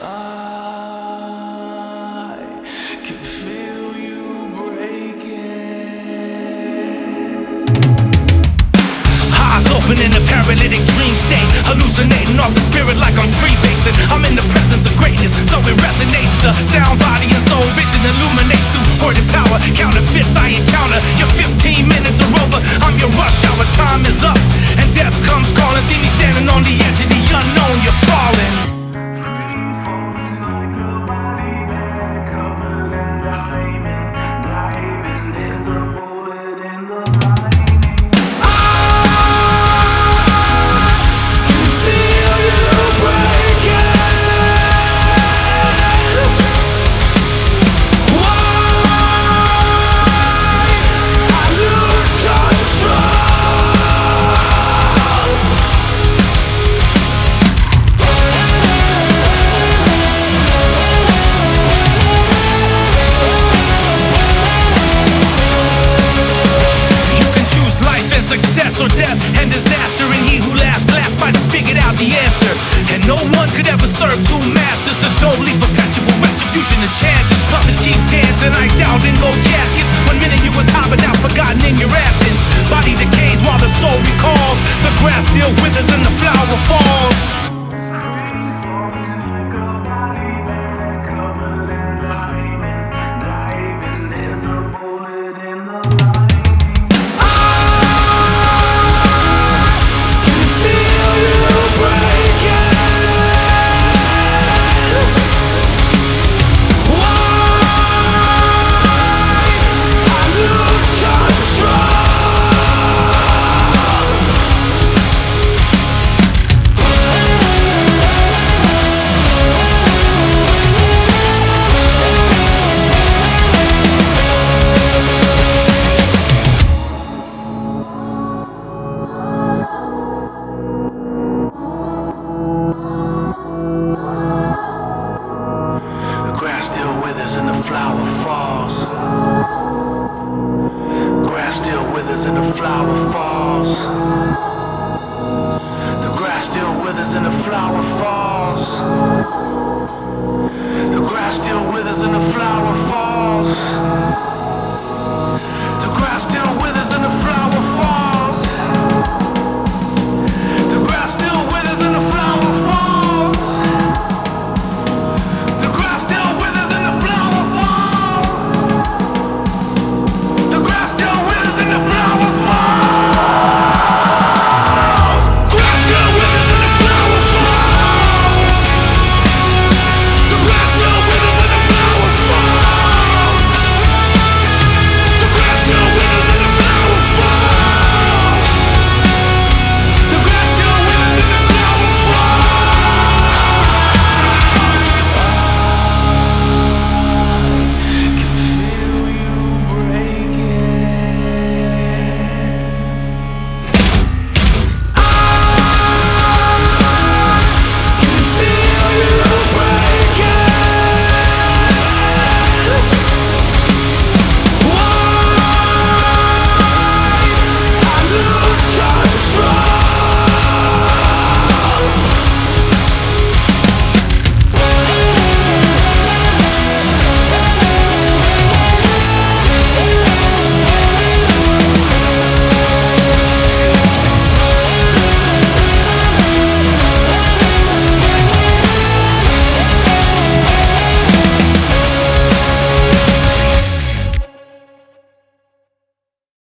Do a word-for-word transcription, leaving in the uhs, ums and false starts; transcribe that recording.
I can feel you breaking. Eyes open in a paralytic dream state, hallucinating off the spirit like I'm freebasing. I'm in the presence of greatness, so it resonates. The sound, body, and soul vision illuminates through word and power. Counterfeits I encounter. Your fifteen minutes are over. I'm your rush hour. Time is up, and death comes calling. See me standing on the edge of the unknown. You're falling. Success or death and disaster, and he who laughs last might have figured out the answer. And no one could ever serve two masters, so don't leave perpetual retribution to chances. Puppets keep dancing, iced out in gold caskets. One minute you was high, but now forgotten in your absence. Body decays while the soul recalls. The grass still withers and the flower falls.